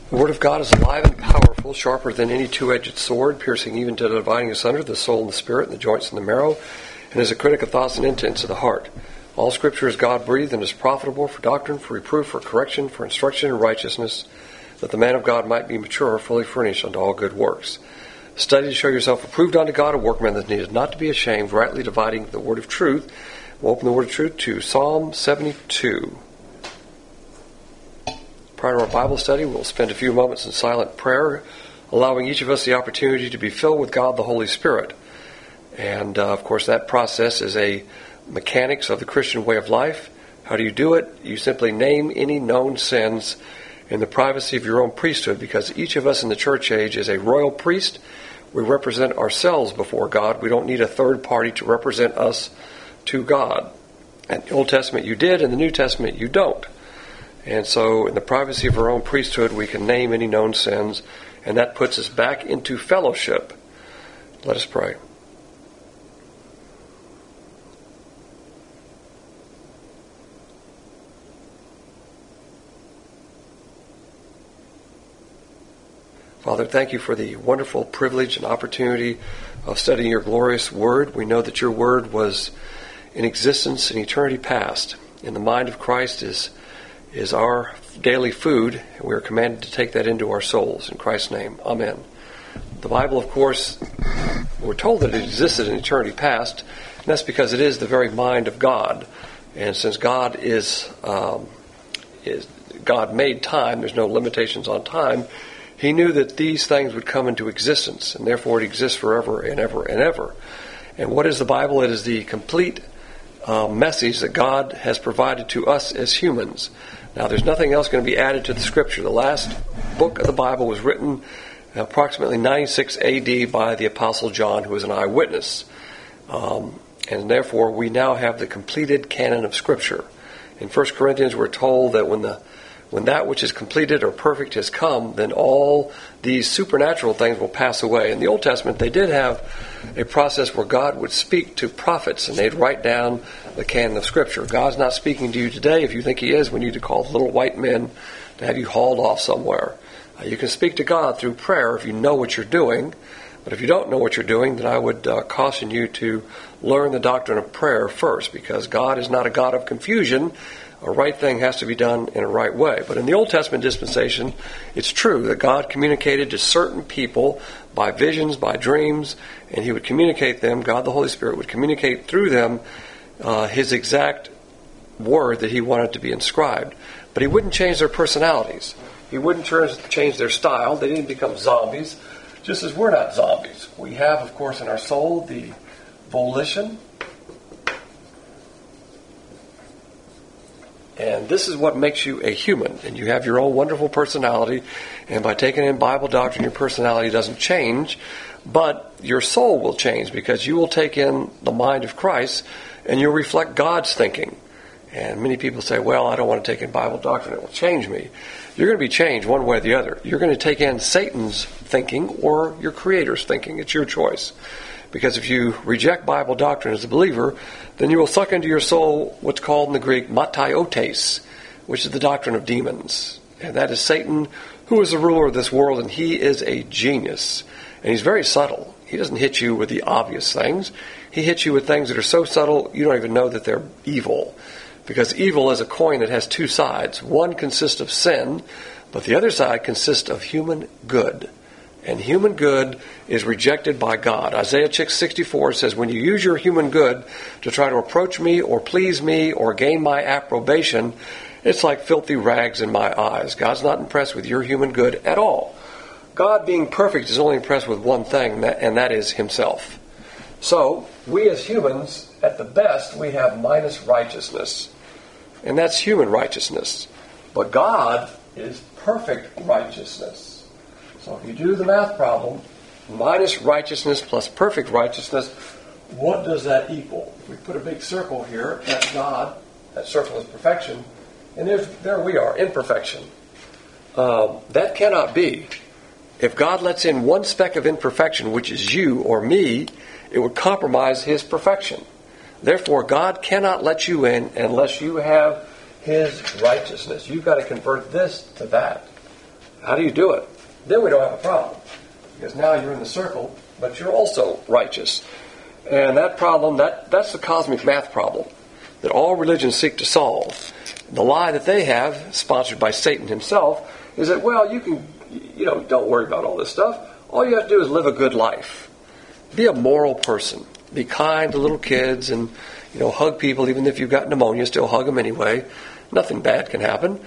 The Word of God is alive and powerful, sharper than any two-edged sword, piercing even to dividing asunder the soul and the spirit, and the joints and the marrow, and is a critic of thoughts and intents of the heart. All Scripture is God-breathed and is profitable for doctrine, for reproof, for correction, for instruction in righteousness, that the man of God might be mature, fully furnished unto all good works. Study to show yourself approved unto God, a workman that needeth not to be ashamed, rightly dividing the word of truth. We'll open the word of truth to Psalm 72. Prior to our Bible study, we'll spend a few moments in silent prayer, allowing each of us the opportunity to be filled with God the Holy Spirit. And, of course, that process is a mechanics of the Christian way of life. How do you do it? You simply name any known sins in the privacy of your own priesthood, because each of us in the church age is a royal priest. We represent ourselves before God. We don't need a third party to represent us to God. In the Old Testament you did, in the New Testament you don't. And so in the privacy of our own priesthood, we can name any known sins, and that puts us back into fellowship. Let us pray. Father, thank you for the wonderful privilege and opportunity of studying your glorious word. We know that your word was in existence in eternity past. In the mind of Christ is our daily food, and we are commanded to take that into our souls. In Christ's name, amen. The Bible, of course, we're told that it existed in eternity past, and that's because it is the very mind of God. And since God is God made time, there's no limitations on time, he knew that these things would come into existence, and therefore it exists forever and ever and ever. And what is the Bible? It is the complete message that God has provided to us as humans. Now, there's nothing else going to be added to the Scripture. The last book of the Bible was written approximately 96 A.D. by the Apostle John, who was an eyewitness. And therefore, we now have the completed canon of Scripture. In 1 Corinthians, we're told that when that which is completed or perfect has come, then all these supernatural things will pass away. In the Old Testament, they did have a process where God would speak to prophets, and they'd write down the canon of Scripture. God's not speaking to you today. If you think he is, we need to call the little white men to have you hauled off somewhere. You can speak to God through prayer if you know what you're doing. But if you don't know what you're doing, then I would caution you to learn the doctrine of prayer first, because God is not a God of confusion. A right thing has to be done in a right way. But in the Old Testament dispensation, it's true that God communicated to certain people by visions, by dreams, and he would communicate them. God the Holy Spirit would communicate through them his exact word that he wanted to be inscribed. But he wouldn't change their personalities. He wouldn't change their style. They didn't become zombies, just as we're not zombies. We have, of course, in our soul the volition. And this is what makes you a human. And you have your own wonderful personality. And by taking in Bible doctrine, your personality doesn't change. But your soul will change, because you will take in the mind of Christ and you'll reflect God's thinking. And many people say, well, I don't want to take in Bible doctrine. It will change me. You're going to be changed one way or the other. You're going to take in Satan's thinking or your Creator's thinking. It's your choice. Because if you reject Bible doctrine as a believer, then you will suck into your soul what's called in the Greek mataiotes, which is the doctrine of demons. And that is Satan, who is the ruler of this world, and he is a genius. And he's very subtle. He doesn't hit you with the obvious things. He hits you with things that are so subtle you don't even know that they're evil. Because evil is a coin that has two sides. One consists of sin, but the other side consists of human good. And human good is rejected by God. Isaiah 64 says, when you use your human good to try to approach me or please me or gain my approbation, it's like filthy rags in my eyes. God's not impressed with your human good at all. God, being perfect, is only impressed with one thing, and that is himself. So, we as humans, at the best, we have minus righteousness. And that's human righteousness. But God is perfect righteousness. So if you do the math problem, minus righteousness plus perfect righteousness, what does that equal? If we put a big circle here, that's God. That circle is perfection. And there we are, imperfection. That cannot be. If God lets in one speck of imperfection, which is you or me, it would compromise his perfection. Therefore, God cannot let you in unless you have his righteousness. You've got to convert this to that. How do you do it? Then we don't have a problem. Because now you're in the circle, but you're also righteous. And that problem, that's the cosmic math problem that all religions seek to solve. The lie that they have, sponsored by Satan himself, is that, well, don't worry about all this stuff. All you have to do is live a good life. Be a moral person. Be kind to little kids and, hug people. Even if you've got pneumonia, still hug them anyway. Nothing bad can happen.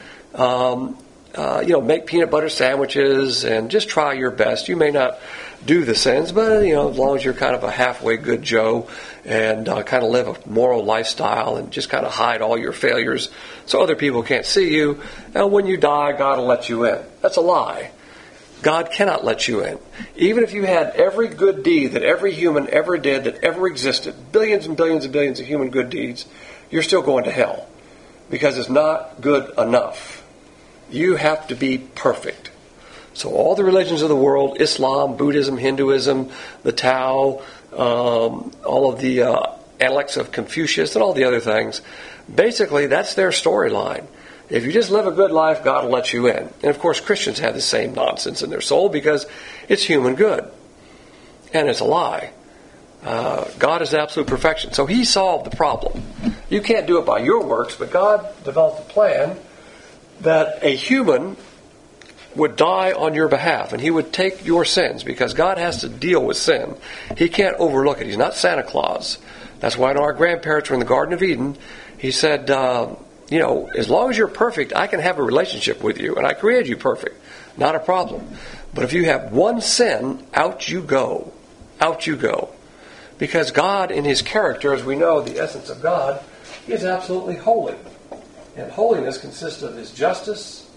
Make peanut butter sandwiches and just try your best. You may not do the sins, but, as long as you're kind of a halfway good Joe and kind of live a moral lifestyle and just kind of hide all your failures so other people can't see you, and when you die, God will let you in. That's a lie. God cannot let you in. Even if you had every good deed that every human ever did, that ever existed, billions and billions and billions of human good deeds, you're still going to hell because it's not good enough. You have to be perfect. So all the religions of the world, Islam, Buddhism, Hinduism, the Tao, all of the analects of Confucius and all the other things, basically that's their storyline. If you just live a good life, God will let you in. And of course Christians have the same nonsense in their soul because it's human good. And it's a lie. God is absolute perfection. So He solved the problem. You can't do it by your works, but God developed a plan that a human would die on your behalf, and He would take your sins, because God has to deal with sin. He can't overlook it. He's not Santa Claus. That's why when our grandparents were in the Garden of Eden, He said, as long as you're perfect, I can have a relationship with you, and I created you perfect. Not a problem. But if you have one sin, out you go. Out you go. Because God, in His character, as we know, the essence of God, He is absolutely holy. And holiness consists of His justice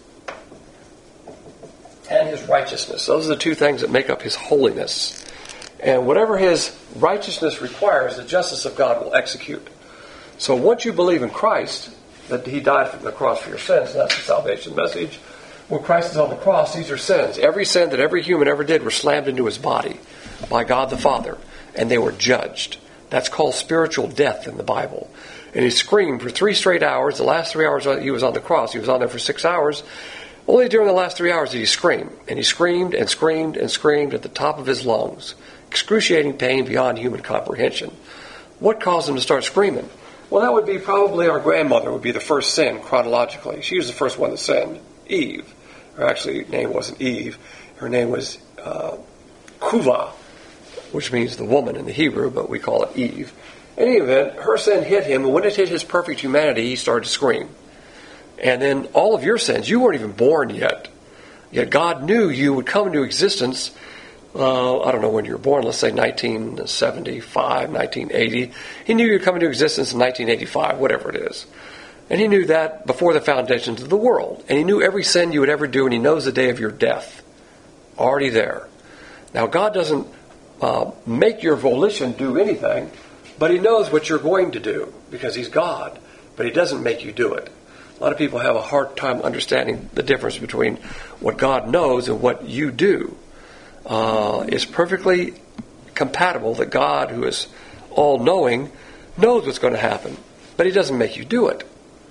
and His righteousness. Those are the two things that make up His holiness. And whatever His righteousness requires, the justice of God will execute. So once you believe in Christ, that He died from the cross for your sins, and that's the salvation message. When Christ is on the cross, these are sins. Every sin that every human ever did were slammed into His body by God the Father, and they were judged. That's called spiritual death in the Bible. And He screamed for 3 straight hours. The last 3 hours He was on the cross, He was on there for 6 hours. Only during the last 3 hours did He scream. And He screamed and screamed and screamed at the top of His lungs. Excruciating pain beyond human comprehension. What caused Him to start screaming? Well, that would be probably our grandmother would be the first sin chronologically. She was the first one to sin, Eve. Her actually name wasn't Eve. Her name was Kuva, which means the woman in the Hebrew, but we call it Eve. In any event, her sin hit him, and when it hit his perfect humanity, he started to scream. And then all of your sins, you weren't even born yet. Yet God knew you would come into existence, I don't know when you were born, let's say 1975, 1980. He knew you would come into existence in 1985, whatever it is. And He knew that before the foundations of the world. And He knew every sin you would ever do, and He knows the day of your death. Already there. Now, God doesn't make your volition do anything, but He knows what you're going to do, because He's God. But He doesn't make you do it. A lot of people have a hard time understanding the difference between what God knows and what you do. It's perfectly compatible that God, who is all-knowing, knows what's going to happen, but He doesn't make you do it.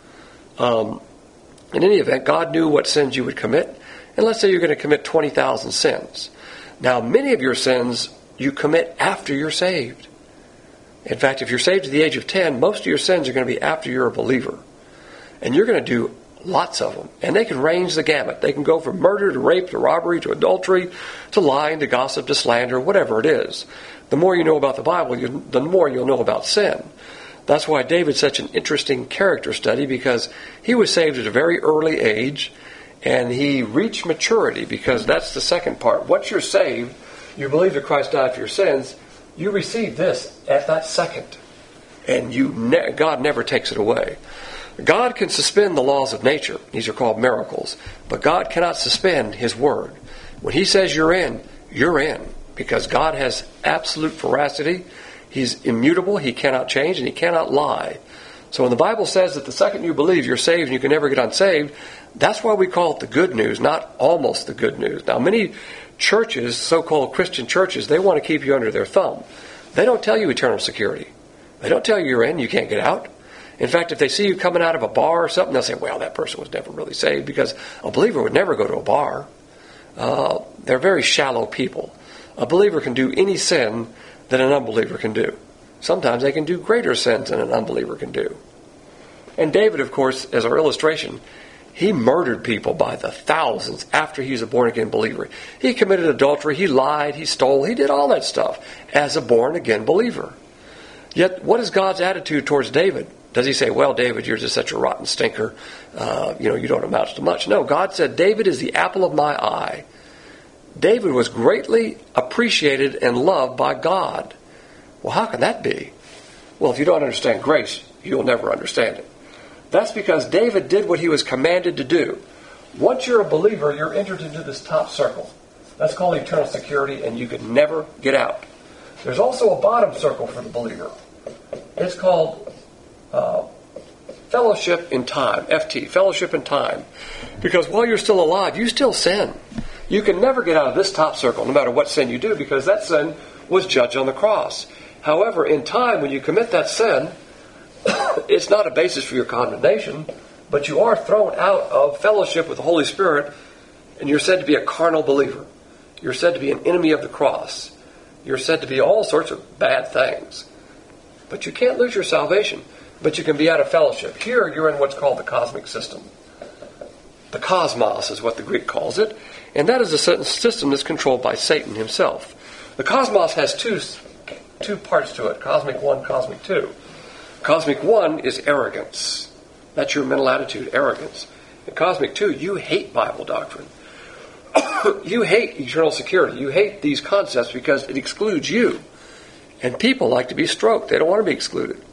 In any event, God knew what sins you would commit, and let's say you're going to commit 20,000 sins. Now, many of your sins you commit after you're saved. In fact, if you're saved to the age of 10, most of your sins are going to be after you're a believer. And you're going to do lots of them. And they can range the gamut. They can go from murder to rape to robbery to adultery to lying to gossip to slander, whatever it is. The more you know about the Bible, the more you'll know about sin. That's why David's such an interesting character study, because he was saved at a very early age, and he reached maturity, because that's the second part. Once you're saved, you believe that Christ died for your sins, you receive this at that second. And God never takes it away. God can suspend the laws of nature. These are called miracles. But God cannot suspend His word. When He says you're in, because God has absolute veracity. He's immutable. He cannot change, and He cannot lie. So when the Bible says that the second you believe, you're saved and you can never get unsaved, that's why we call it the good news, not almost the good news. Now, many churches, so-called Christian churches, they want to keep you under their thumb. They don't tell you eternal security. They don't tell you you're in, you can't get out. In fact, if they see you coming out of a bar or something, they'll say, well, that person was never really saved, because a believer would never go to a bar. they're very shallow people. A believer can do any sin that an unbeliever can do. Sometimes they can do greater sins than an unbeliever can do. And David, of course, as our illustration, he murdered people by the thousands after he was a born-again believer. He committed adultery, he lied, he stole, he did all that stuff as a born-again believer. Yet, what is God's attitude towards David? Does he say, well, David, you're just such a rotten stinker, you don't amount to much? No, God said, David is the apple of my eye. David was greatly appreciated and loved by God. Well, how can that be? Well, if you don't understand grace, you'll never understand it. That's because David did what he was commanded to do. Once you're a believer, you're entered into this top circle. That's called eternal security, and you can never get out. There's also a bottom circle for the believer. It's called fellowship in time, FT, fellowship in time. Because while you're still alive, you still sin. You can never get out of this top circle, no matter what sin you do, because that sin was judged on the cross. However, in time, when you commit that sin, it's not a basis for your condemnation, but you are thrown out of fellowship with the Holy Spirit, and you're said to be a carnal believer. You're said to be an enemy of the cross. You're said to be all sorts of bad things. But you can't lose your salvation, but you can be out of fellowship. Here, you're in what's called the cosmic system. The cosmos is what the Greek calls it, and that is a certain system that's controlled by Satan himself. The cosmos has two parts to it, cosmic 1, cosmic 2. Cosmic 1 is arrogance. That's your mental attitude, arrogance. In Cosmic 2, you hate Bible doctrine. You hate eternal security. You hate these concepts because it excludes you. And people like to be stroked. They don't want to be excluded.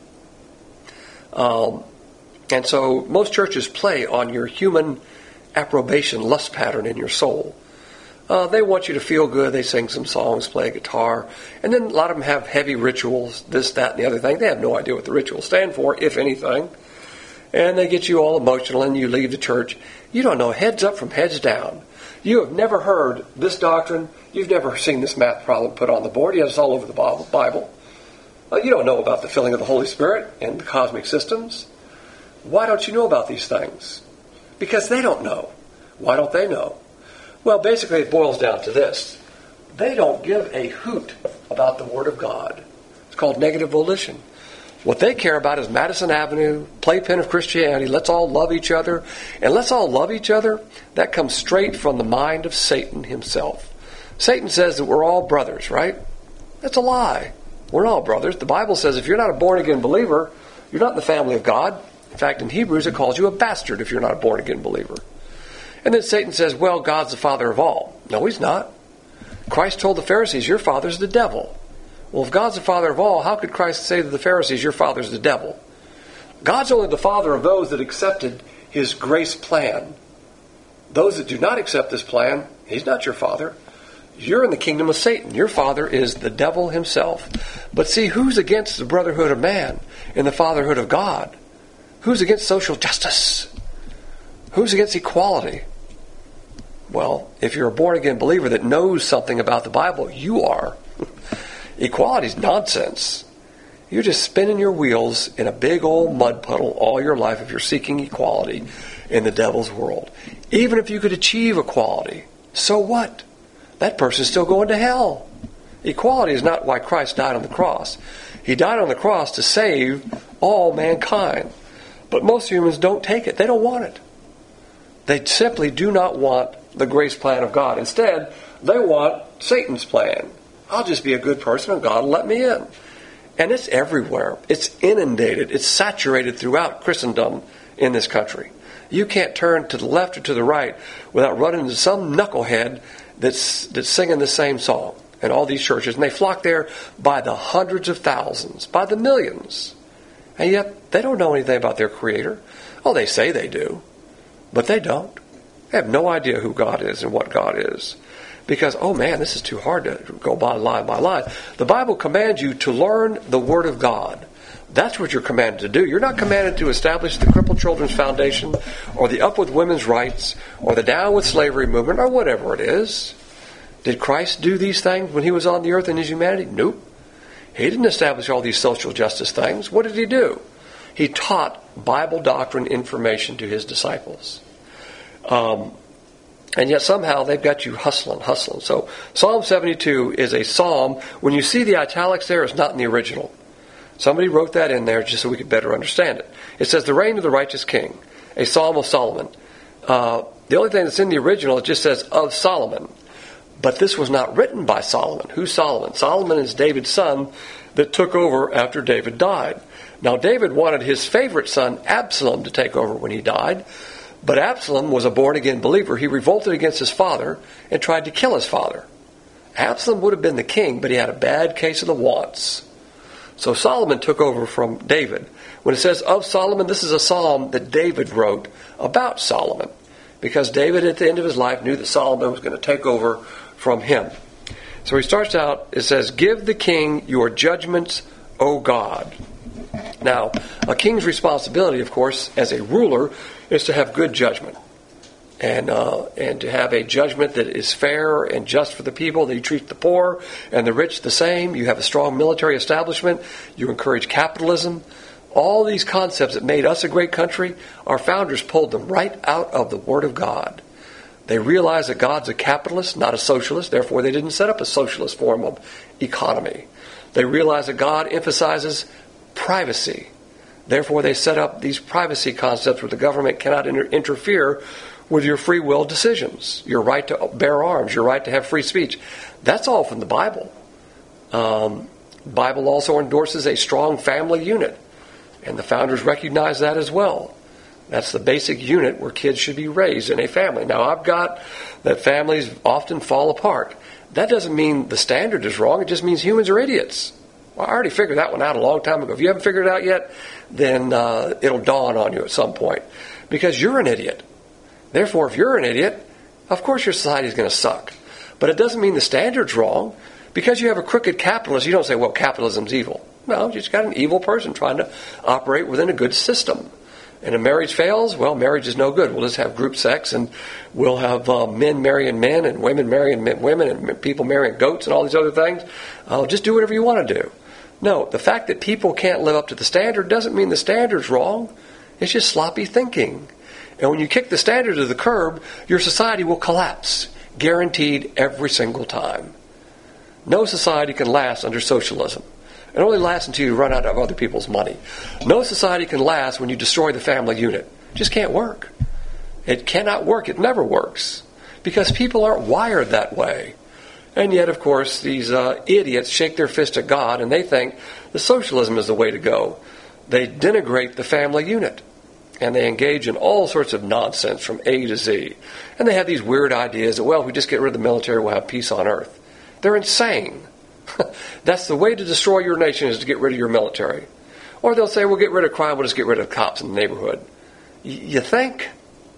And so most churches play on your human approbation lust pattern in your soul. They want you to feel good. They sing some songs, play a guitar. And then a lot of them have heavy rituals, this, that, and the other thing. They have no idea what the rituals stand for, if anything. And they get you all emotional and you leave the church. You don't know heads up from heads down. You have never heard this doctrine. You've never seen this math problem put on the board. Yet it's all over the Bible. You don't know about the filling of the Holy Spirit and the cosmic systems. Why don't you know about these things? Because they don't know. Why don't they know? Well, basically it boils down to this. They don't give a hoot about the Word of God. It's called negative volition. What they care about is Madison Avenue, playpen of Christianity, let's all love each other. And let's all love each other, that comes straight from the mind of Satan himself. Satan says that we're all brothers, right? That's a lie. We're not all brothers. The Bible says if you're not a born-again believer, you're not in the family of God. In fact, in Hebrews it calls you a bastard if you're not a born-again believer. And then Satan says, well, God's the father of all. No, he's not. Christ told the Pharisees, your father's the devil. Well, if God's the father of all, how could Christ say to the Pharisees, your father's the devil? God's only the father of those that accepted his grace plan. Those that do not accept this plan, he's not your father. You're in the kingdom of Satan. Your father is the devil himself. But see, who's against the brotherhood of man and the fatherhood of God? Who's against social justice? Who's against equality? Well, if you're a born-again believer that knows something about the Bible, you are. Equality's nonsense. You're just spinning your wheels in a big old mud puddle all your life if you're seeking equality in the devil's world. Even if you could achieve equality, so what? That person's still going to hell. Equality is not why Christ died on the cross. He died on the cross to save all mankind. But most humans don't take it. They don't want it. They simply do not want the grace plan of God. Instead, they want Satan's plan. I'll just be a good person and God will let me in. And it's everywhere. It's inundated. It's saturated throughout Christendom in this country. You can't turn to the left or to the right without running into some knucklehead that's singing the same song in all these churches. And they flock there by the hundreds of thousands, by the millions. And yet they don't know anything about their Creator. Oh, they say they do. But they don't. They have no idea who God is and what God is. Because, oh man, this is too hard to go by line by line. The Bible commands you to learn the Word of God. That's what you're commanded to do. You're not commanded to establish the Crippled Children's Foundation or the Up with Women's Rights or the Down with Slavery movement or whatever it is. Did Christ do these things when he was on the earth in his humanity? Nope. He didn't establish all these social justice things. What did he do? He taught Bible doctrine information to his disciples. And yet somehow they've got you hustling. So Psalm 72 is a psalm. When you see the italics there, it's not in the original. Somebody wrote that in there just so we could better understand it. It says, the reign of the righteous king, a psalm of Solomon. The only thing that's in the original, it just says, of Solomon. But this was not written by Solomon. Who's Solomon? Solomon is David's son that took over after David died. Now, David wanted his favorite son, Absalom, to take over when he died. But Absalom was a born-again believer. He revolted against his father and tried to kill his father. Absalom would have been the king, but he had a bad case of the wants. So Solomon took over from David. When it says of Solomon, this is a psalm that David wrote about Solomon, because David at the end of his life knew that Solomon was going to take over from him. So he starts out, it says, give the king your judgments, O God. Now, a king's responsibility, of course, as a ruler, is to have good judgment. And to have a judgment that is fair and just for the people, that you treat the poor and the rich the same. You have a strong military establishment. You encourage capitalism. All these concepts that made us a great country, our founders pulled them right out of the Word of God. They realized that God's a capitalist, not a socialist. Therefore, they didn't set up a socialist form of economy. They realized that God emphasizes privacy. Therefore, they set up these privacy concepts where the government cannot interfere with your free will decisions, your right to bear arms, your right to have free speech. That's all from the Bible. The Bible also endorses a strong family unit, and the founders recognize that as well. That's the basic unit where kids should be raised in a family. Now, I've got that families often fall apart. That doesn't mean the standard is wrong. It just means humans are idiots. Well, I already figured that one out a long time ago. If you haven't figured it out yet, then it'll dawn on you at some point, because you're an idiot. Therefore, if you're an idiot, of course your society is going to suck. But it doesn't mean the standard's wrong. Because you have a crooked capitalist, you don't say, well, capitalism's evil. No, you just got an evil person trying to operate within a good system. And if marriage fails, well, marriage is no good. We'll just have group sex, and we'll have men marrying men, and women marrying women, and people marrying goats, and all these other things. Just do whatever you want to do. No, the fact that people can't live up to the standard doesn't mean the standard's wrong. It's just sloppy thinking. And when you kick the standard to the curb, your society will collapse, guaranteed every single time. No society can last under socialism. It only lasts until you run out of other people's money. No society can last when you destroy the family unit. It just can't work. It cannot work. It never works. Because people aren't wired that way. And yet, of course, these idiots shake their fist at God, and they think the socialism is the way to go. They denigrate the family unit. And they engage in all sorts of nonsense from A to Z. And they have these weird ideas that, well, if we just get rid of the military, we'll have peace on earth. They're insane. That's the way to destroy your nation, is to get rid of your military. Or they'll say, we'll get rid of crime, we'll just get rid of cops in the neighborhood. You think?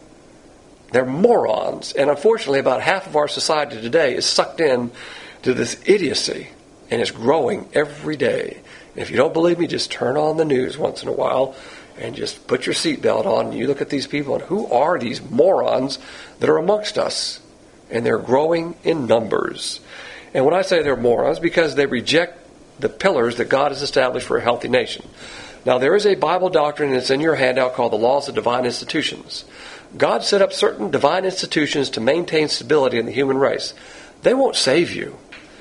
They're morons. And unfortunately, about half of our society today is sucked in to this idiocy. And it's growing every day. And if you don't believe me, just turn on the news once in a while and just put your seatbelt on, and you look at these people, and who are these morons that are amongst us? And they're growing in numbers. And when I say they're morons, because they reject the pillars that God has established for a healthy nation. Now, there is a Bible doctrine that's in your handout called the Laws of Divine Institutions. God set up certain divine institutions to maintain stability in the human race. They won't save you.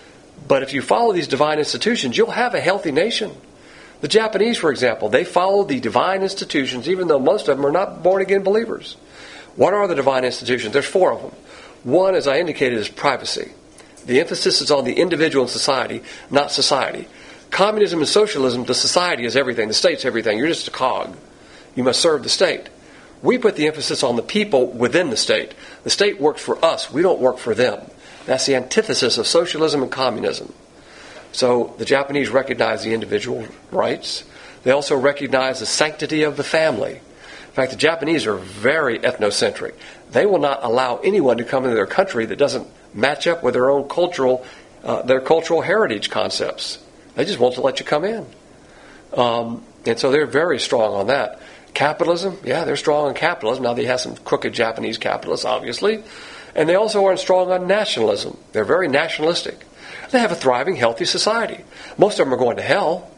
But if you follow these divine institutions, you'll have a healthy nation. The Japanese, for example, they follow the divine institutions, even though most of them are not born-again believers. What are the divine institutions? There's 4 of them. One, as I indicated, is privacy. The emphasis is on the individual and society, not society. Communism and socialism, the society is everything. The state's everything. You're just a cog. You must serve the state. We put the emphasis on the people within the state. The state works for us. We don't work for them. That's the antithesis of socialism and communism. So the Japanese recognize the individual rights. They also recognize the sanctity of the family. In fact, the Japanese are very ethnocentric. They will not allow anyone to come into their country that doesn't match up with their own cultural heritage concepts. They just won't let you come in. And so they're very strong on that. Capitalism, yeah, they're strong on capitalism. Now, they have some crooked Japanese capitalists, obviously. And they also are strong on nationalism. They're very nationalistic. They have a thriving, healthy society. Most of them are going to hell,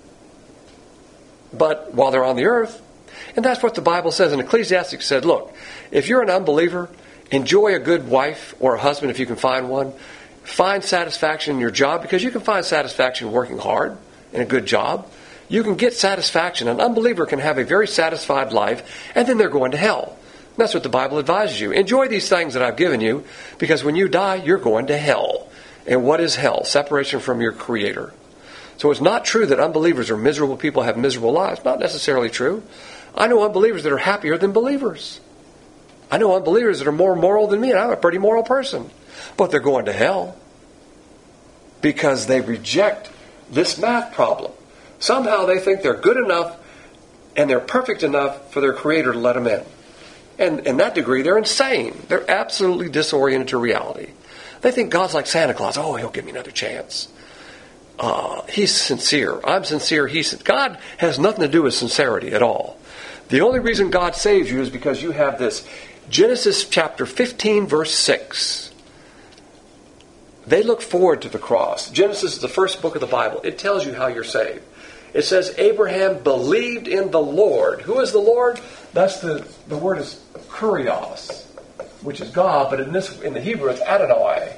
but while they're on the earth. And that's what the Bible says. And Ecclesiastes said, look, if you're an unbeliever Enjoy a good wife or a husband if you can find one. Find satisfaction in your job, because you can find satisfaction working hard in a good job. You can get satisfaction. An unbeliever can have a very satisfied life, and then they're going to hell. And that's what the Bible advises you. Enjoy these things that I've given you, because when you die, you're going to hell. And what is hell? Separation from your Creator. So it's not true that unbelievers or miserable people have miserable lives. Not necessarily true. I know unbelievers that are happier than believers. I know unbelievers that are more moral than me, and I'm a pretty moral person. But they're going to hell because they reject this math problem. Somehow they think they're good enough and they're perfect enough for their Creator to let them in. And in that degree, they're insane. They're absolutely disoriented to reality. They think God's like Santa Claus. Oh, he'll give me another chance. He's sincere. I'm sincere. God has nothing to do with sincerity at all. The only reason God saves you is because you have this. Genesis chapter 15, verse 6. They look forward to the cross. Genesis is the first book of the Bible. It tells you how you're saved. It says Abraham believed in the Lord. Who is the Lord? That's the word is kurios, which is God, but in the Hebrew it's Adonai.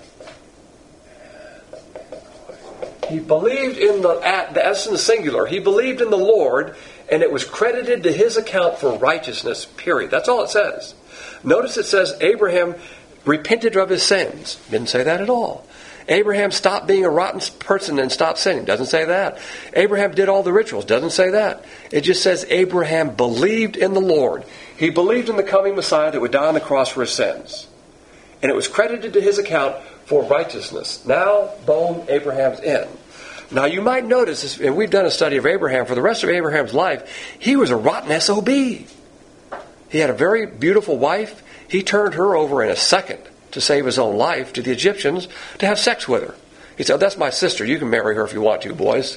He believed in that's in the singular. He believed in the Lord, and it was credited to his account for righteousness, period. That's all it says. Notice it says Abraham repented of his sins. Didn't say that at all. Abraham stopped being a rotten person and stopped sinning. Doesn't say that. Abraham did all the rituals. Doesn't say that. It just says Abraham believed in the Lord. He believed in the coming Messiah that would die on the cross for his sins. And it was credited to his account for righteousness. Now, boom, Abraham's in. Now, you might notice, this, and we've done a study of Abraham, for the rest of Abraham's life, he was a rotten SOB. He had a very beautiful wife. He turned her over in a second to save his own life to the Egyptians to have sex with her. He said, that's my sister. You can marry her if you want to, boys.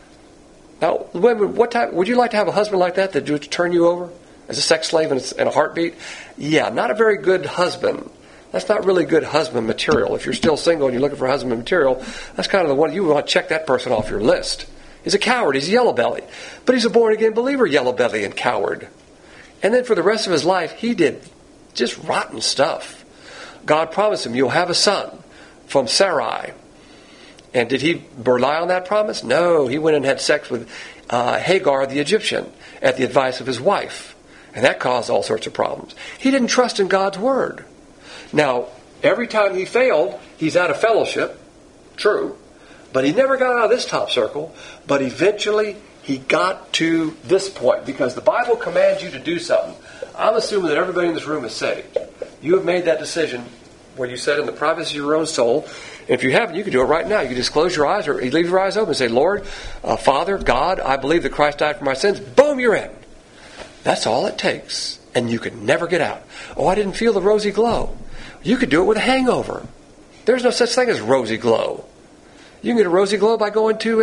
Now, what type, would you like to have a husband like that would turn you over as a sex slave in a heartbeat? Yeah, not a very good husband. That's not really good husband material. If you're still single and you're looking for husband material, that's kind of the one you want to check that person off your list. He's a coward. He's a yellow belly. But he's a born-again believer, yellow belly and coward. And then for the rest of his life, he did just rotten stuff. God promised him, you'll have a son from Sarai. And did he rely on that promise? No. He went and had sex with Hagar the Egyptian at the advice of his wife. And that caused all sorts of problems. He didn't trust in God's word. Now, every time he failed, he's out of fellowship. True. But he never got out of this top circle. But eventually, he got to this point. Because the Bible commands you to do something. I'm assuming that everybody in this room is saved. You have made that decision where you said in the privacy of your own soul. And if you haven't, you can do it right now. You can just close your eyes or leave your eyes open and say, Lord, Father, God, I believe that Christ died for my sins. Boom, you're in. That's all it takes. And you can never get out. Oh, I didn't feel the rosy glow. You could do it with a hangover. There's no such thing as rosy glow. You can get a rosy glow by going to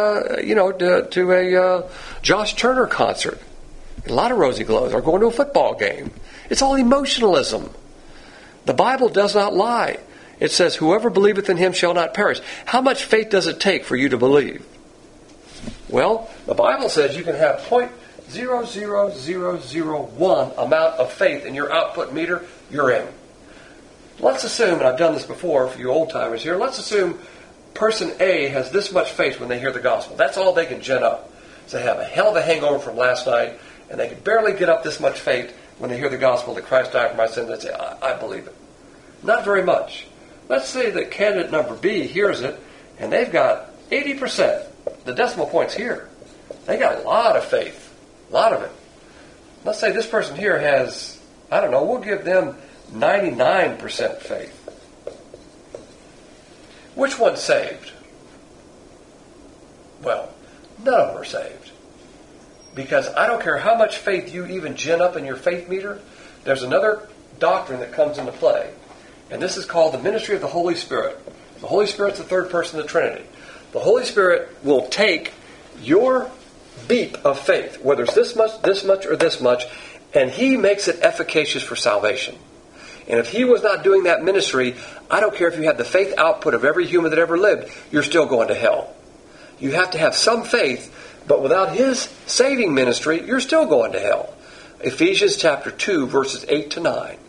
a Josh Turner concert. A lot of rosy glows. Or going to a football game. It's all emotionalism. The Bible does not lie. It says, whoever believeth in him shall not perish. How much faith does it take for you to believe? Well, the Bible says you can have 0.00001 amount of faith in your output meter, you're in. Let's assume, and I've done this before for you old-timers here, let's assume person A has this much faith when they hear the gospel. That's all they can gin up. So they have a hell of a hangover from last night, and they can barely get up this much faith when they hear the gospel that Christ died for my sins. They say, I believe it. Not very much. Let's say that candidate number B hears it, and they've got 80%. The decimal point's here. They got a lot of faith. A lot of it. Let's say this person here has, I don't know, we'll give them 99% faith. Which one's saved? Well, none of them are saved. Because I don't care how much faith you even gin up in your faith meter, there's another doctrine that comes into play. And this is called the ministry of the Holy Spirit. The Holy Spirit's the third person of the Trinity. The Holy Spirit will take your beep of faith, whether it's this much, or this much, and He makes it efficacious for salvation. And if He was not doing that ministry, I don't care if you had the faith output of every human that ever lived, you're still going to hell. You have to have some faith, but without His saving ministry, you're still going to hell. Ephesians chapter 2, verses 8 to 9.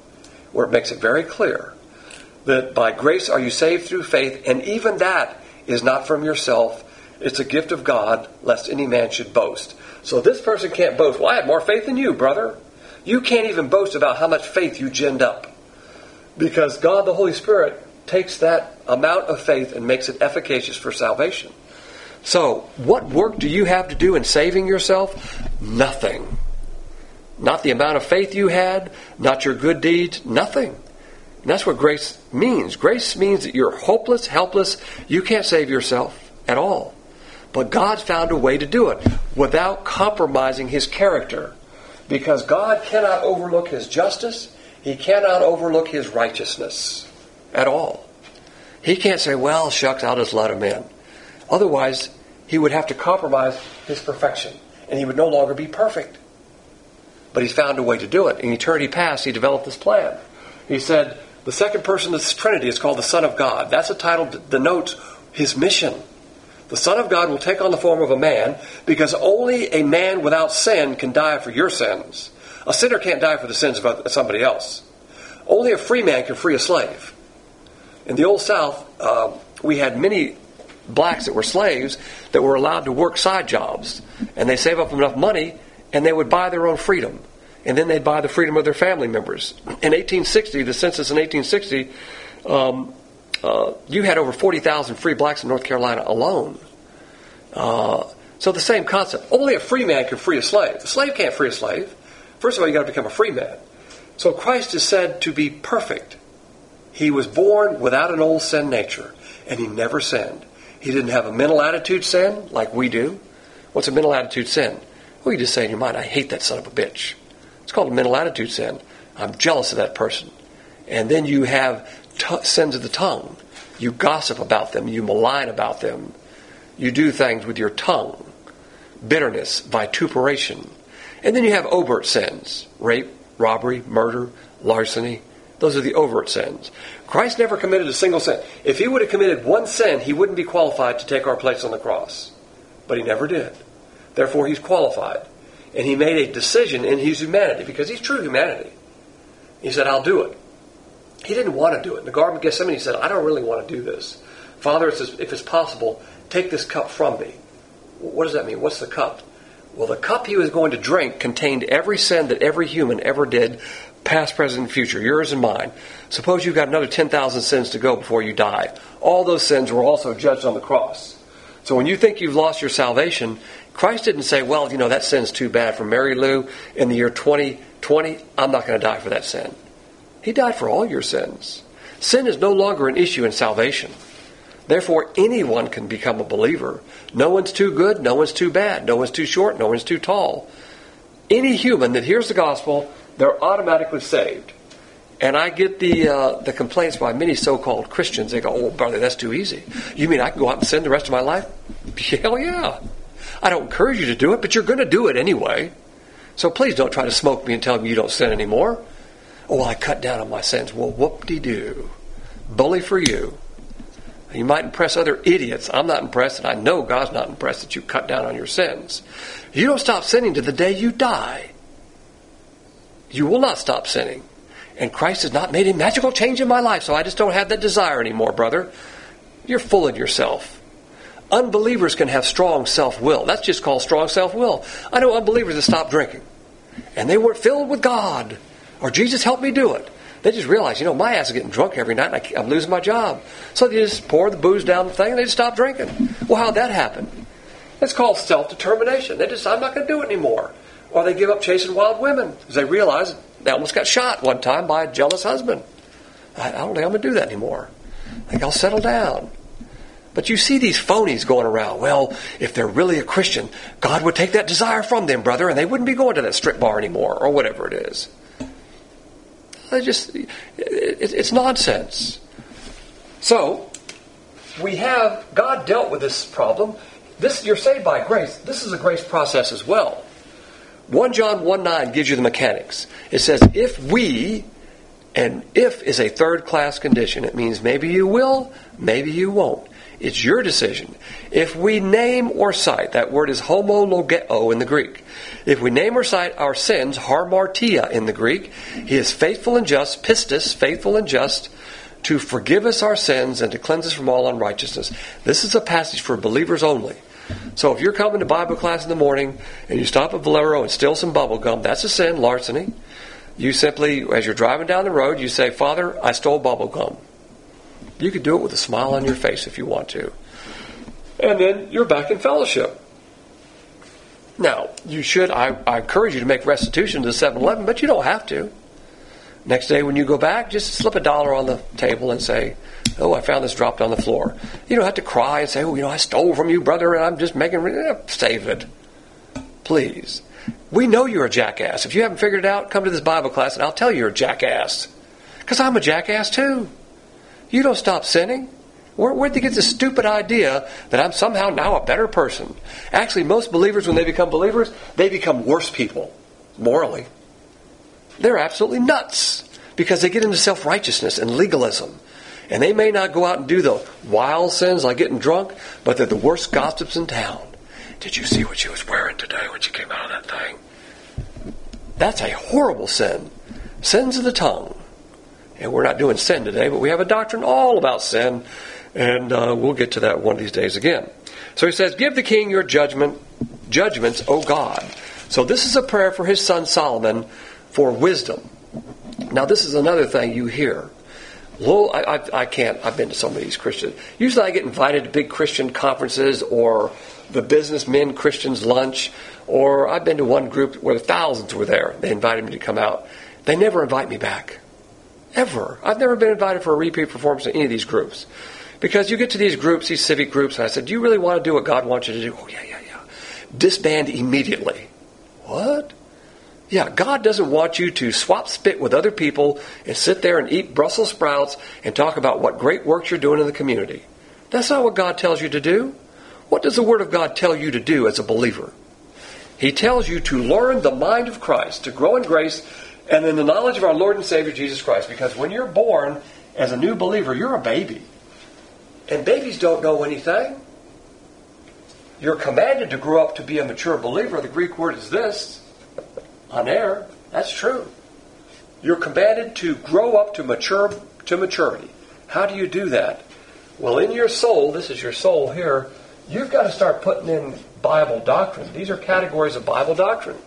where it makes it very clear that by grace are you saved through faith, and even that is not from yourself. It's a gift of God, lest any man should boast. So this person can't boast. Well, I had more faith than you, brother. You can't even boast about how much faith you ginned up. Because God, the Holy Spirit, takes that amount of faith and makes it efficacious for salvation. So, what work do you have to do in saving yourself? Nothing. Not the amount of faith you had, not your good deeds, nothing. And that's what grace means. Grace means that you're hopeless, helpless. You can't save yourself at all. But God's found a way to do it without compromising His character. Because God cannot overlook His justice. He cannot overlook His righteousness at all. He can't say, well, shucks, I'll just let Him in. Otherwise, He would have to compromise His perfection. And He would no longer be perfect. But He's found a way to do it. In eternity past, He developed this plan. He said, the second person of the Trinity is called the Son of God. That's a title that denotes His mission. The Son of God will take on the form of a man because only a man without sin can die for your sins. A sinner can't die for the sins of somebody else. Only a free man can free a slave. In the Old South, we had many blacks that were slaves that were allowed to work side jobs. And they save up enough money and they would buy their own freedom. And then they'd buy the freedom of their family members. In 1860, the census in 1860, you had over 40,000 free blacks in North Carolina alone. So the same concept. Only a free man can free a slave. A slave can't free a slave. First of all, you've got to become a free man. So Christ is said to be perfect. He was born without an old sin nature, and He never sinned. He didn't have a mental attitude sin like we do. What's a mental attitude sin? Well, you just say in your mind, I hate that son of a bitch. It's called a mental attitude sin. I'm jealous of that person. And then you have sins of the tongue. You gossip about them. You malign about them. You do things with your tongue. Bitterness, vituperation. And then you have overt sins. Rape, robbery, murder, larceny. Those are the overt sins. Christ never committed a single sin. If He would have committed one sin, He wouldn't be qualified to take our place on the cross. But He never did. Therefore, He's qualified. And He made a decision in His humanity, because He's true humanity. He said, I'll do it. He didn't want to do it. In the Garden of Gethsemane, He said, I don't really want to do this. Father, if it's possible, take this cup from me. What does that mean? What's the cup? Well, the cup He was going to drink contained every sin that every human ever did, past, present, and future, yours and mine. Suppose you've got another 10,000 sins to go before you die. All those sins were also judged on the cross. So when you think you've lost your salvation, Christ didn't say, well, that sin's too bad for Mary Lou in the year 2020. I'm not going to die for that sin. He died for all your sins. Sin is no longer an issue in salvation. Therefore, anyone can become a believer. No one's too good, no one's too bad, no one's too short, no one's too tall. Any human that hears the gospel, they're automatically saved. And I get the complaints by many so-called Christians. They go, oh, brother, that's too easy. You mean I can go out and sin the rest of my life? Hell yeah. I don't encourage you to do it, but you're going to do it anyway. So please don't try to smoke me and tell me you don't sin anymore. Oh, I cut down on my sins. Well, whoop-de-doo. Bully for you. You might impress other idiots. I'm not impressed, and I know God's not impressed that you cut down on your sins. You don't stop sinning to the day you die. You will not stop sinning. And Christ has not made a magical change in my life, so I just don't have that desire anymore, brother. You're fooling yourself. Unbelievers can have strong self-will. That's just called strong self-will. I know unbelievers that stopped drinking, and they weren't filled with God, or Jesus helped me do it. They just realized, my ass is getting drunk every night, and I'm losing my job. So they just pour the booze down the thing, and they just stop drinking. Well, how'd that happen? It's called self-determination. They just, I'm not going to do it anymore. Or they give up chasing wild women, because they realize they almost got shot one time by a jealous husband. I don't think I'm going to do that anymore. I think I'll settle down. But you see these phonies going around. Well, if they're really a Christian, God would take that desire from them, brother, and they wouldn't be going to that strip bar anymore, or whatever it is. It's nonsense. So, God dealt with this problem. You're saved by grace. This is a grace process as well. 1 John 1:9 gives you the mechanics. It says, and if is a third-class condition. It means maybe you will, maybe you won't. It's your decision. If we name or cite, that word is homologeo in the Greek. If we name or cite our sins, harmartia in the Greek, He is faithful and just, pistis, faithful and just, to forgive us our sins and to cleanse us from all unrighteousness. This is a passage for believers only. So if you're coming to Bible class in the morning and you stop at Valero and steal some bubble gum, that's a sin, larceny. You simply, as you're driving down the road, you say, Father, I stole bubble gum. You could do it with a smile on your face if you want to. And then you're back in fellowship. Now, you should, I encourage you to make restitution to the 7-Eleven, but you don't have to. Next day when you go back, just slip $1 on the table and say, oh, I found this dropped on the floor. You don't have to cry and say, oh, I stole from you, brother, and I'm just making... Save it. Please. We know you're a jackass. If you haven't figured it out, come to this Bible class and I'll tell you you're a jackass. Because I'm a jackass too. You don't stop sinning. Where'd they get this stupid idea that I'm somehow now a better person? Actually, most believers, when they become believers, they become worse people, morally. They're absolutely nuts because they get into self-righteousness and legalism. And they may not go out and do the wild sins like getting drunk, but they're the worst gossips in town. Did you see what she was wearing today when she came out of that thing? That's a horrible sin. Sins of the tongue. And we're not doing sin today, but we have a doctrine all about sin, and we'll get to that one of these days again. So he says, give the king your judgments, O God. So this is a prayer for his son Solomon for wisdom. Now this is another thing you hear. Well, I can't, I've been to some of these Christians. Usually I get invited to big Christian conferences or the businessmen Christians lunch, or I've been to one group where thousands were there. They invited me to come out. They never invite me back. Ever. I've never been invited for a repeat performance in any of these groups. Because you get to these groups, these civic groups, and I said, do you really want to do what God wants you to do? Oh, yeah. Disband immediately. What? Yeah, God doesn't want you to swap spit with other people and sit there and eat Brussels sprouts and talk about what great works you're doing in the community. That's not what God tells you to do. What does the Word of God tell you to do as a believer? He tells you to learn the mind of Christ, to grow in grace and in the knowledge of our Lord and Savior Jesus Christ. Because when you're born as a new believer, you're a baby. And babies don't know anything. You're commanded to grow up to be a mature believer. The Greek word is this, aner. That's true. You're commanded to grow up to maturity. How do you do that? Well, in your soul, this is your soul here, you've got to start putting in Bible doctrine. These are categories of Bible doctrine.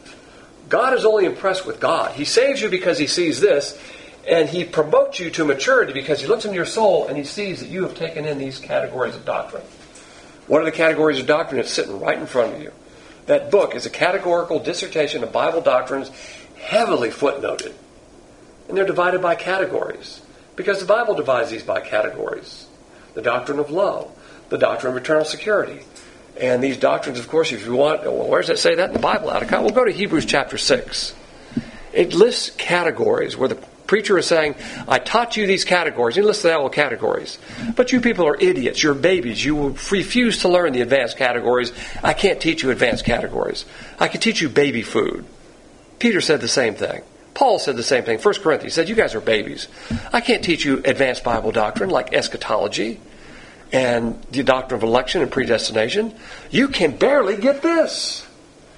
God is only impressed with God. He saves you because He sees this, and He promotes you to maturity because He looks into your soul and He sees that you have taken in these categories of doctrine. What are the categories of doctrine? It's sitting right in front of you. That book is a categorical dissertation of Bible doctrines, heavily footnoted. And they're divided by categories, because the Bible divides these by categories. The doctrine of love, the doctrine of eternal security. And these doctrines, of course, if you want, well, where does it say that in the Bible? We'll go to Hebrews chapter 6. It lists categories where the preacher is saying, I taught you these categories. He lists the all categories. But you people are idiots. You're babies. You will refuse to learn the advanced categories. I can't teach you advanced categories. I can teach you baby food. Peter said the same thing. Paul said the same thing. 1 Corinthians said, you guys are babies. I can't teach you advanced Bible doctrine like eschatology and the doctrine of election and predestination. You can barely get this.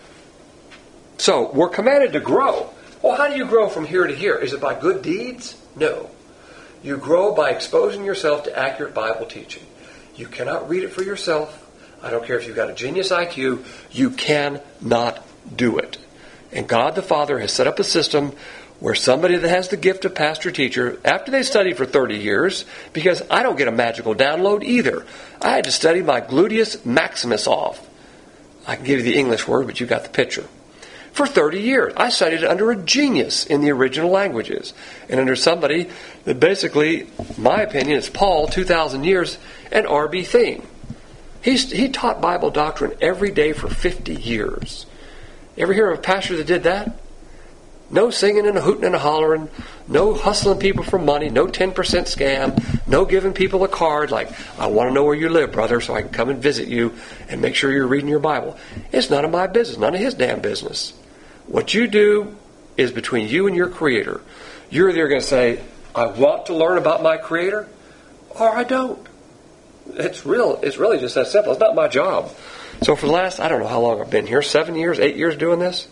So we're commanded to grow. Well, how do you grow from here to here? Is it by good deeds? No. You grow by exposing yourself to accurate Bible teaching. You cannot read it for yourself. I don't care if you've got a genius IQ. You cannot do it. And God the Father has set up a system where somebody that has the gift of pastor-teacher, after they study for 30 years, because I don't get a magical download either. I had to study my gluteus maximus off. I can give you the English word, but you got the picture. For 30 years. I studied it under a genius in the original languages. And under somebody that basically, my opinion, is Paul, 2,000 years, and R.B. Thiem. He taught Bible doctrine every day for 50 years. Ever hear of a pastor that did that? No singing and a hooting and a hollering, no hustling people for money, no 10% scam, no giving people a card like, I want to know where you live, brother, so I can come and visit you and make sure you're reading your Bible. It's none of my business, none of his damn business. What you do is between you and your Creator. You're either going to say, I want to learn about my Creator, or I don't. It's really just that simple. It's not my job. So for the last, I don't know how long I've been here, 7 years, 8 years doing this.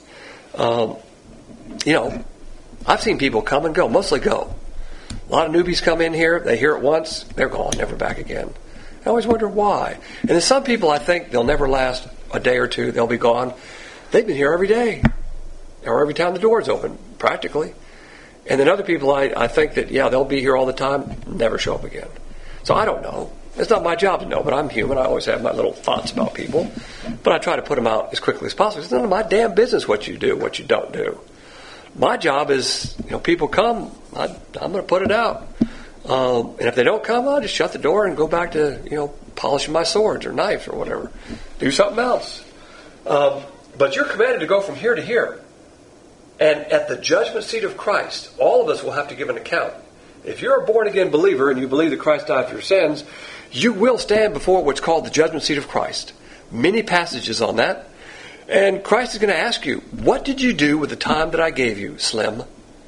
I've seen people come and go, mostly go. A lot of newbies come in here, they hear it once, they're gone, never back again. I always wonder why. And then some people, I think, they'll never last a day or two, they'll be gone. They've been here every day, or every time the door's open, practically. And then other people, I think that, they'll be here all the time, never show up again. So I don't know. It's not my job to know, but I'm human. I always have my little thoughts about people. But I try to put them out as quickly as possible. It's none of my damn business what you do, what you don't do. My job is, people come, I'm going to put it out. And if they don't come, I'll just shut the door and go back to, polishing my swords or knives or whatever. Do something else. But you're commanded to go from here to here. And at the judgment seat of Christ, all of us will have to give an account. If you're a born-again believer and you believe that Christ died for your sins, you will stand before what's called the judgment seat of Christ. Many passages on that. And Christ is going to ask you, what did you do with the time that I gave you, Slim?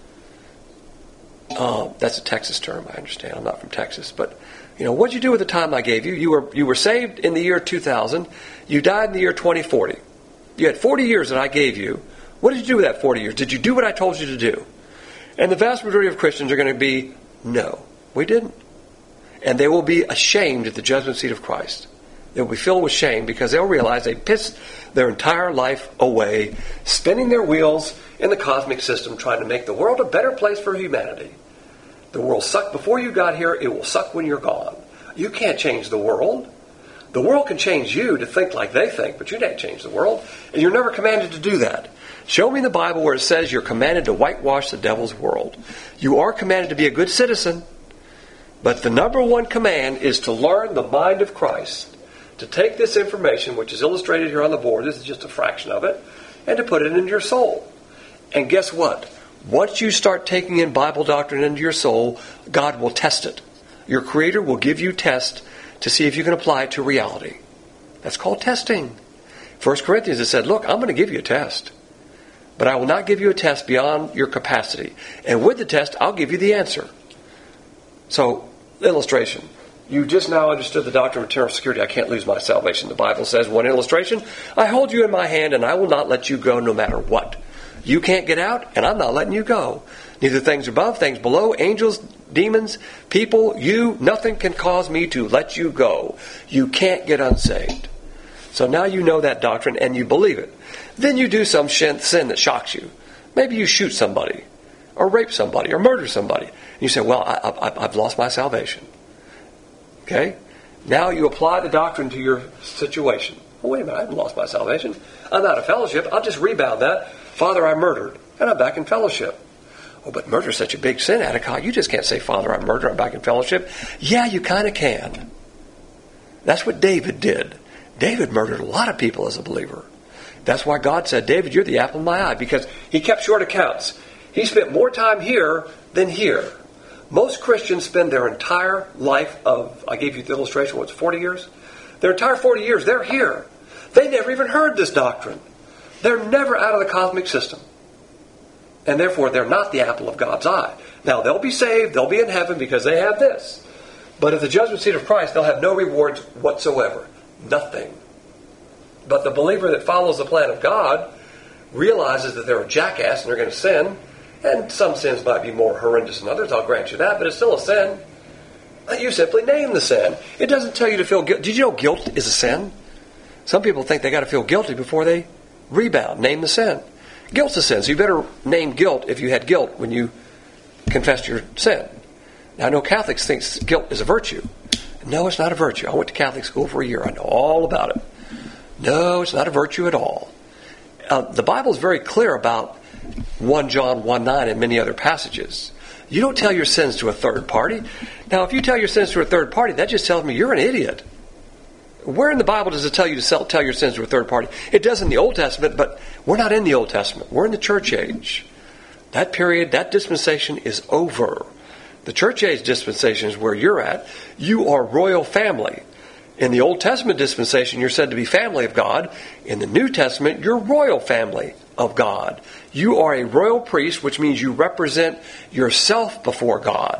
That's a Texas term, I understand. I'm not from Texas. But, what did you do with the time I gave you? You were saved in the year 2000. You died in the year 2040. You had 40 years that I gave you. What did you do with that 40 years? Did you do what I told you to do? And the vast majority of Christians are going to be, no, we didn't. And they will be ashamed at the judgment seat of Christ. They will be filled with shame because they'll realize they pissed their entire life away, spinning their wheels in the cosmic system, trying to make the world a better place for humanity. The world sucked before you got here. It will suck when you're gone. You can't change the world. The world can change you to think like they think, but you can't change the world. And you're never commanded to do that. Show me in the Bible where it says you're commanded to whitewash the devil's world. You are commanded to be a good citizen, but the number one command is to learn the mind of Christ, to take this information, which is illustrated here on the board, this is just a fraction of it, and to put it into your soul. And guess what? Once you start taking in Bible doctrine into your soul, God will test it. Your Creator will give you tests to see if you can apply it to reality. That's called testing. 1 Corinthians, it said, look, I'm going to give you a test. But I will not give you a test beyond your capacity. And with the test, I'll give you the answer. So, illustration. You just now understood the doctrine of eternal security. I can't lose my salvation. The Bible says, one illustration, I hold you in my hand and I will not let you go no matter what. You can't get out and I'm not letting you go. Neither things above, things below, angels, demons, people, you, nothing can cause me to let you go. You can't get unsaved. So now you know that doctrine and you believe it. Then you do some sin that shocks you. Maybe you shoot somebody, or rape somebody, or murder somebody. And you say, well, I've lost my salvation. Okay? Now you apply the doctrine to your situation. Well, wait a minute, I haven't lost my salvation. I'm out of fellowship. I'll just rebound that. Father, I murdered, and I'm back in fellowship. Oh, but murder is such a big sin, Attica. You just can't say, Father, I murdered, I'm back in fellowship. Yeah, you kind of can. That's what David did. David murdered a lot of people as a believer. That's why God said, David, you're the apple of my eye, because he kept short accounts. He spent more time here than here. Most Christians spend their entire life of, I gave you the illustration, what's 40 years? Their entire 40 years, they're here. They never even heard this doctrine. They're never out of the cosmic system. And therefore, they're not the apple of God's eye. Now, they'll be saved, they'll be in heaven because they have this. But at the judgment seat of Christ, they'll have no rewards whatsoever. Nothing. But the believer that follows the plan of God realizes that they're a jackass and they're going to sin. And some sins might be more horrendous than others, I'll grant you that, but it's still a sin. You simply name the sin. It doesn't tell you to feel guilty. Did you know guilt is a sin? Some people think they got to feel guilty before they rebound. Name the sin. Guilt's a sin, so you better name guilt if you had guilt when you confessed your sin. Now, I know Catholics think guilt is a virtue. No, it's not a virtue. I went to Catholic school for a year. I know all about it. No, it's not a virtue at all. The Bible is very clear about 1 John 1:9 and many other passages. You don't tell your sins to a third party. Now, if you tell your sins to a third party, that just tells me you're an idiot. Where in the Bible does it tell you to tell your sins to a third party? It does in the Old Testament, but we're not in the Old Testament. We're in the church age. That period, that dispensation is over. The church age dispensation is where you're at. You are royal family. In the Old Testament dispensation, you're said to be family of God. In the New Testament, you're royal family of God. You are a royal priest, which means you represent yourself before God.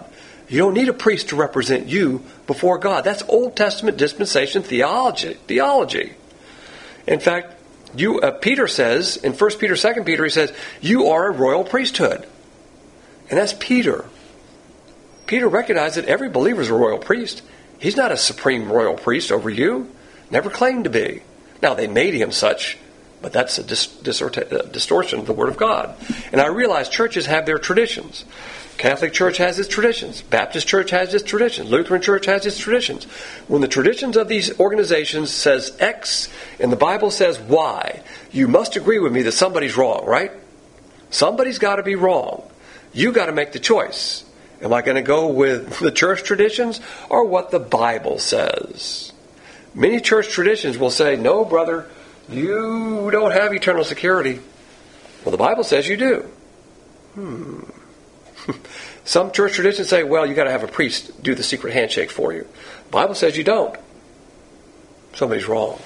You don't need a priest to represent you before God. That's Old Testament dispensation theology. In fact, Peter says, in 1 Peter, 2 Peter, he says, you are a royal priesthood. And that's Peter. Peter recognized that every believer is a royal priest. He's not a supreme royal priest over you. Never claimed to be. Now, they made him such, but that's a distortion of the Word of God. And I realize churches have their traditions. Catholic Church has its traditions. Baptist Church has its traditions. Lutheran Church has its traditions. When the traditions of these organizations says X and the Bible says Y, you must agree with me that somebody's wrong, right? Somebody's got to be wrong. You got to make the choice. Am I going to go with the church traditions or what the Bible says? Many church traditions will say, no, brother, you don't have eternal security. Well, the Bible says you do. Some church traditions say, well, you got to have a priest do the secret handshake for you. The Bible says you don't. Somebody's wrong.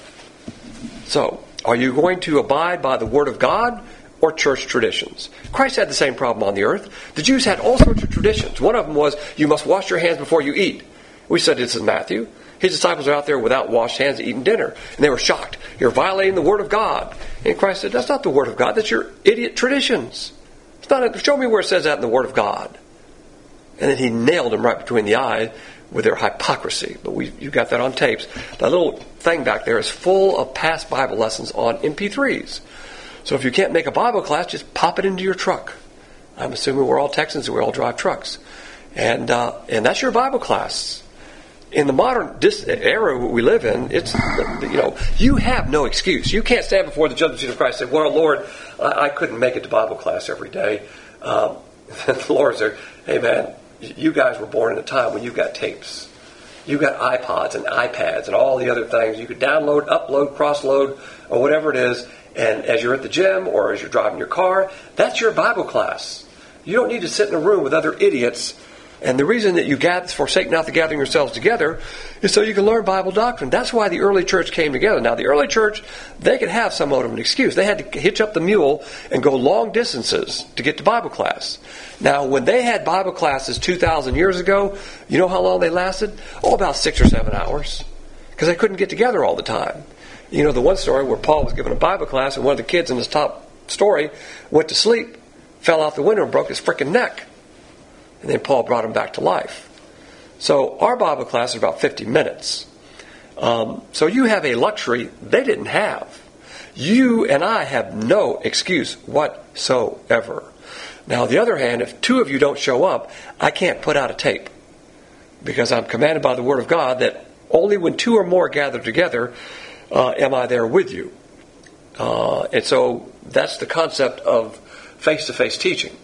So, are you going to abide by the Word of God or church traditions? Christ had the same problem on the earth. The Jews had all sorts of traditions. One of them was, you must wash your hands before you eat. We said this in Matthew. His disciples are out there without washed hands eating dinner. And they were shocked. You're violating the Word of God. And Christ said, that's not the Word of God. That's your idiot traditions. It's not. Show me where it says that in the Word of God. And then he nailed them right between the eye with their hypocrisy. But you got that on tapes. That little thing back there is full of past Bible lessons on MP3s. So if you can't make a Bible class, just pop it into your truck. I'm assuming we're all Texans and we all drive trucks. And that's your Bible class. In the modern era we live in, it's, you have no excuse. You can't stand before the judgment seat of Christ and say, well, Lord, I couldn't make it to Bible class every day. The Lord said, hey, man, you guys were born in a time when you've got tapes. You've got iPods and iPads and all the other things. You could download, upload, cross-load, or whatever it is. And as you're at the gym or as you're driving your car, that's your Bible class. You don't need to sit in a room with other idiots. And the reason that you forsake not the gathering yourselves together is so you can learn Bible doctrine. That's why the early church came together. Now, the early church, they could have somewhat of an excuse. They had to hitch up the mule and go long distances to get to Bible class. Now, when they had Bible classes 2,000 years ago, you know how long they lasted? Oh, about 6 or 7 hours. Because they couldn't get together all the time. You know, the one story where Paul was given a Bible class and one of the kids in his top story went to sleep, fell out the window and broke his frickin' neck. And then Paul brought him back to life. So our Bible class is about 50 minutes. So you have a luxury they didn't have. You and I have no excuse whatsoever. Now, on the other hand, if 2 of you don't show up, I can't put out a tape. Because I'm commanded by the Word of God that only when 2 or more gather together am I there with you. And so that's the concept of face-to-face teaching.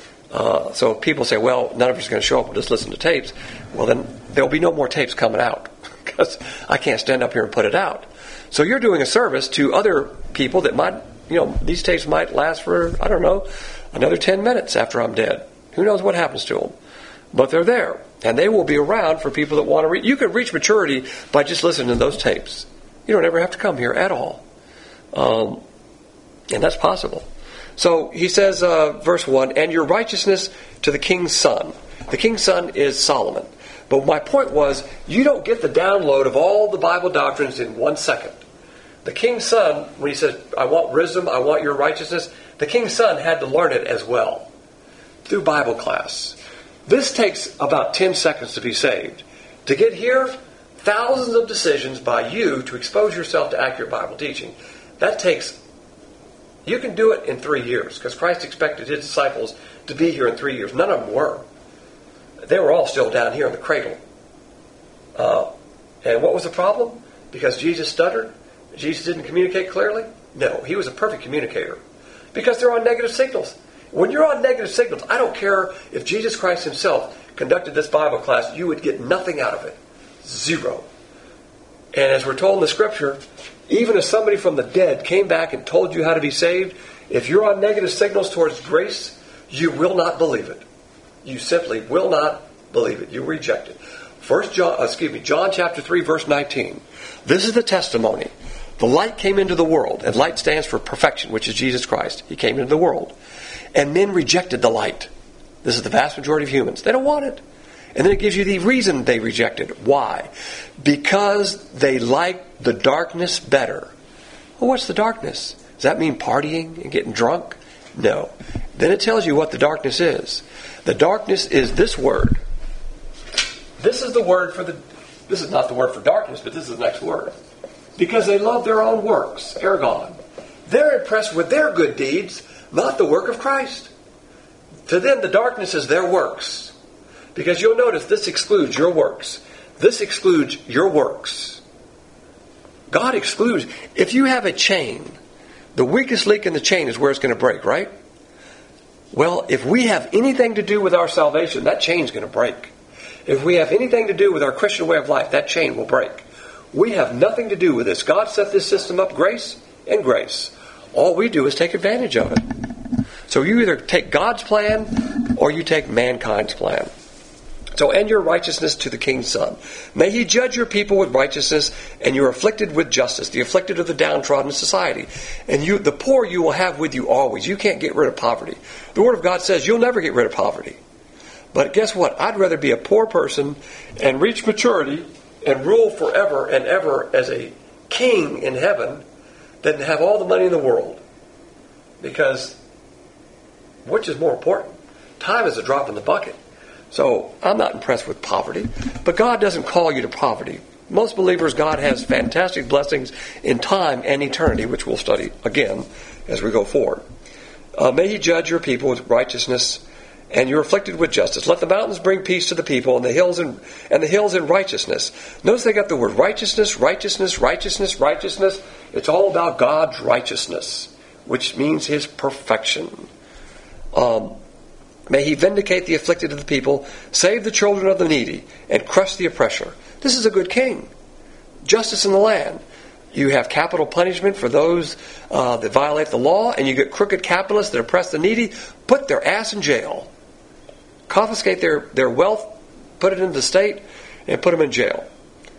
So if people say, well, none of us are going to show up, we'll just listen to tapes. Well, then there'll be no more tapes coming out because I can't stand up here and put it out. So you're doing a service to other people that might, these tapes might last for, I don't know, another 10 minutes after I'm dead. Who knows what happens to them? But they're there, and they will be around for people that want to read. You can reach maturity by just listening to those tapes. You don't ever have to come here at all. And that's possible. So he says, verse 1, and your righteousness to the king's son. The king's son is Solomon. But my point was, you don't get the download of all the Bible doctrines in 1 second. The king's son, when he says, I want wisdom, I want your righteousness, the king's son had to learn it as well through Bible class. This takes about 10 seconds to be saved. To get here, thousands of decisions by you to expose yourself to accurate Bible teaching. That takes... You can do it in 3 years, because Christ expected his disciples to be here in 3 years. None of them were. They were all still down here in the cradle. And what was the problem? Because Jesus stuttered? Jesus didn't communicate clearly? No, he was a perfect communicator. Because they're on negative signals. When you're on negative signals, I don't care if Jesus Christ himself conducted this Bible class, you would get nothing out of it. 0. And as we're told in the Scripture, even if somebody from the dead came back and told you how to be saved, if you're on negative signals towards grace, you will not believe it. You simply will not believe it. You reject it. John chapter 3, verse 19. This is the testimony. The light came into the world, and light stands for perfection, which is Jesus Christ. He came into the world. And men rejected the light. This is the vast majority of humans. They don't want it. And then it gives you the reason they rejected. Why? Because they liked the darkness better. Well, what's the darkness? Does that mean partying and getting drunk? No. Then it tells you what the darkness is. The darkness is this word. This is the word for this is not the word for darkness, but this is the next word. Because they love their own works, ergon. They're impressed with their good deeds, not the work of Christ. To them, the darkness is their works. Because you'll notice this excludes your works. This excludes your works. God excludes. If you have a chain, the weakest link in the chain is where it's going to break, right? Well, if we have anything to do with our salvation, that chain's going to break. If we have anything to do with our Christian way of life, that chain will break. We have nothing to do with this. God set this system up, grace and grace. All we do is take advantage of it. So you either take God's plan or you take mankind's plan. So, and your righteousness to the King's Son. May He judge your people with righteousness, and you're afflicted with justice, the afflicted of the downtrodden society. And you, the poor you will have with you always. You can't get rid of poverty. The Word of God says you'll never get rid of poverty. But guess what? I'd rather be a poor person and reach maturity and rule forever and ever as a king in heaven than have all the money in the world. Because which is more important? Time is a drop in the bucket. So I'm not impressed with poverty, but God doesn't call you to poverty. Most believers, God has fantastic blessings in time and eternity, which we'll study again as we go forward. May He judge your people with righteousness, and you're afflicted with justice. Let the mountains bring peace to the people, and the hills in righteousness. Notice they got the word righteousness, righteousness, righteousness, righteousness. It's all about God's righteousness, which means His perfection. May He vindicate the afflicted of the people, save the children of the needy, and crush the oppressor. This is a good king. Justice in the land. You have capital punishment for those that violate the law, and you get crooked capitalists that oppress the needy. Put their ass in jail. Confiscate their wealth, put it into the state, and put them in jail.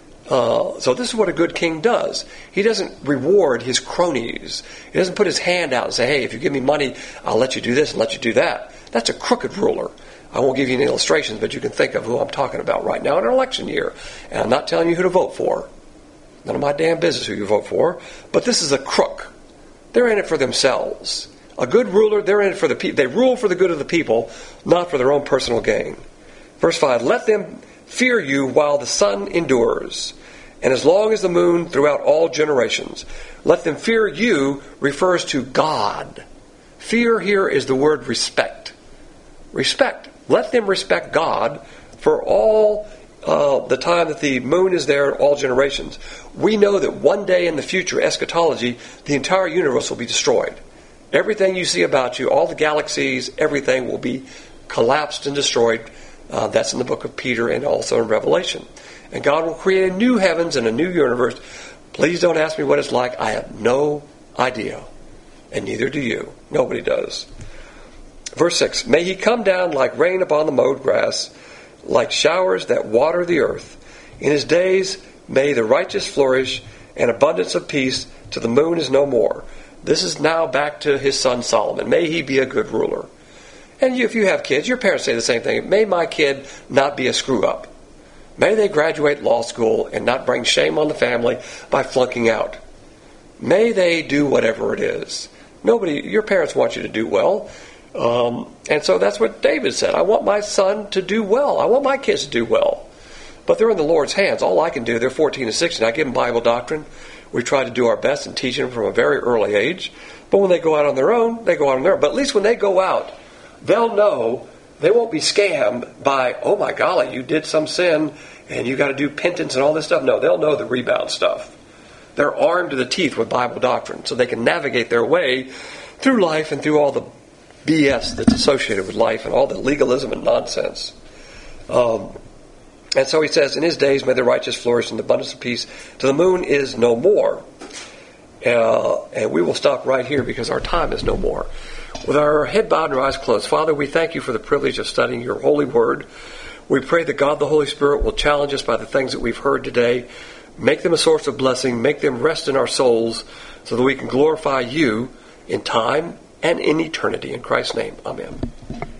So this is what a good king does. He doesn't reward his cronies. He doesn't put his hand out and say, hey, if you give me money, I'll let you do this and let you do that. That's a crooked ruler. I won't give you any illustrations, but you can think of who I'm talking about right now in an election year. And I'm not telling you who to vote for. None of my damn business who you vote for. But this is a crook. They're in it for themselves. A good ruler, they're in it for the people. They rule for the good of the people, not for their own personal gain. Verse 5, let them fear you while the sun endures, and as long as the moon throughout all generations. Let them fear you refers to God. Fear here is the word respect. Respect. Let them respect God for all the time that the moon is there, all generations. We know that one day in the future, eschatology, the entire universe will be destroyed. Everything you see about you, all the galaxies, everything will be collapsed and destroyed. That's in the book of Peter and also in Revelation. And God will create a new heavens and a new universe. Please don't ask me what it's like. I have no idea. And neither do you. Nobody does. Verse 6, may He come down like rain upon the mowed grass, like showers that water the earth. In His days may the righteous flourish, and abundance of peace till the moon is no more. This is now back to His son Solomon. May he be a good ruler. And if you have kids, your parents say the same thing. May my kid not be a screw-up. May they graduate law school and not bring shame on the family by flunking out. May they do whatever it is. Your parents want you to do well. And so that's what David said. I want my son to do well. I want my kids to do well. But they're in the Lord's hands. All I can do, they're 14 and 16. I give them Bible doctrine. We try to do our best in teaching them from a very early age. But when they go out on their own, they go out on their own. But at least when they go out, they'll know they won't be scammed by, oh my golly, you did some sin and you got to do penance and all this stuff. No, they'll know the rebound stuff. They're armed to the teeth with Bible doctrine so they can navigate their way through life and through all the BS that's associated with life and all the legalism and nonsense. And so he says, in His days may the righteous flourish in the abundance of peace till the moon is no more. And we will stop right here because our time is no more. With our head bowed and our eyes closed, Father, we thank You for the privilege of studying Your holy word. We pray that God the Holy Spirit will challenge us by the things that we've heard today. Make them a source of blessing. Make them rest in our souls so that we can glorify You in time and in eternity. In Christ's name, amen.